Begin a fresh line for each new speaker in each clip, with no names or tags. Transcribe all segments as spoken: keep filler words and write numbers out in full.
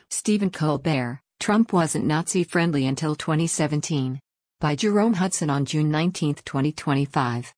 Stephen Colbert, Trump wasn't Nazi-friendly until twenty seventeen. By Jerome Hudson on June nineteenth, twenty twenty-five.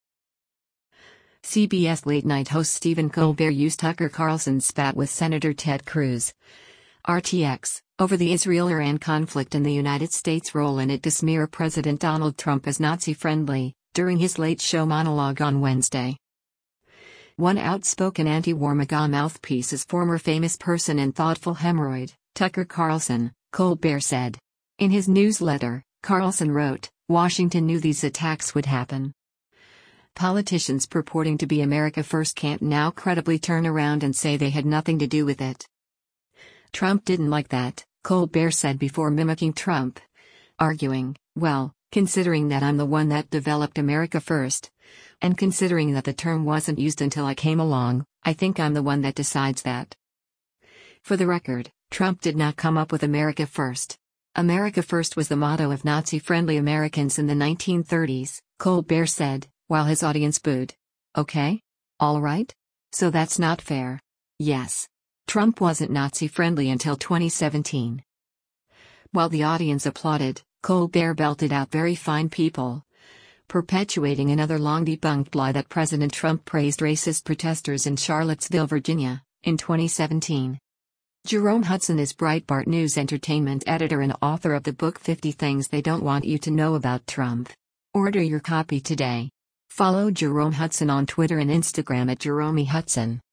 C B S late-night host Stephen Colbert used Tucker Carlson's spat with Senator Ted Cruz, R T X, over the Israel-Iran conflict and the United States' role in it to smear President Donald Trump as Nazi-friendly, during his late show monologue on Wednesday. One outspoken anti-war MAGA mouthpiece is former famous person and thoughtful hemorrhoid, Tucker Carlson, Colbert said. In his newsletter, Carlson wrote, "Washington knew these attacks would happen. Politicians purporting to be America First can't now credibly turn around and say they had nothing to do with it. Trump didn't like that," Colbert said before mimicking Trump, arguing, "Well, considering that I'm the one that developed America First, and considering that the term wasn't used until I came along, I think I'm the one that decides that." For the record, Trump did not come up with America First. America First was the motto of Nazi-friendly Americans in the nineteen thirties, Colbert said, while his audience booed. Okay? All right? So that's not fair. Yes. Trump wasn't Nazi-friendly until twenty seventeen. While the audience applauded, Colbert belted out "very fine people," perpetuating another long-debunked lie that President Trump praised racist protesters in Charlottesville, Virginia, in twenty seventeen. Jerome Hudson is Breitbart News entertainment editor and author of the book fifty Things They Don't Want You to Know About Trump. Order your copy today. Follow Jerome Hudson on Twitter and Instagram at Jerome Hudson.